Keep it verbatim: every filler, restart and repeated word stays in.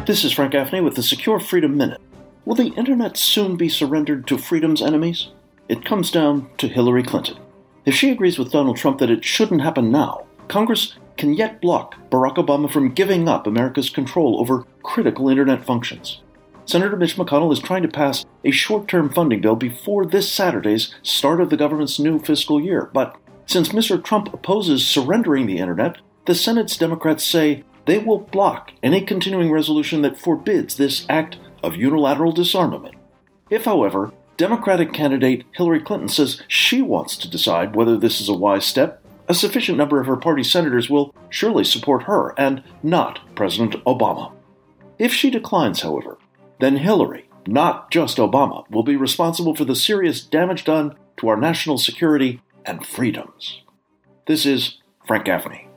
This is Frank Gaffney with the Secure Freedom Minute. Will the internet soon be surrendered to freedom's enemies? It comes down to Hillary Clinton. If she agrees with Donald Trump that it shouldn't happen now, Congress can yet block Barack Obama from giving up America's control over critical internet functions. Senator Mitch McConnell is trying to pass a short-term funding bill before this Saturday's start of the government's new fiscal year. But since Mister Trump opposes surrendering the internet, the Senate's Democrats say they will block any continuing resolution that forbids this act of unilateral disarmament. If, however, Democratic candidate Hillary Clinton says she wants to decide whether this is a wise step, a sufficient number of her party senators will surely support her and not President Obama. If she declines, however, then Hillary, not just Obama, will be responsible for the serious damage done to our national security and freedoms. This is Frank Gaffney.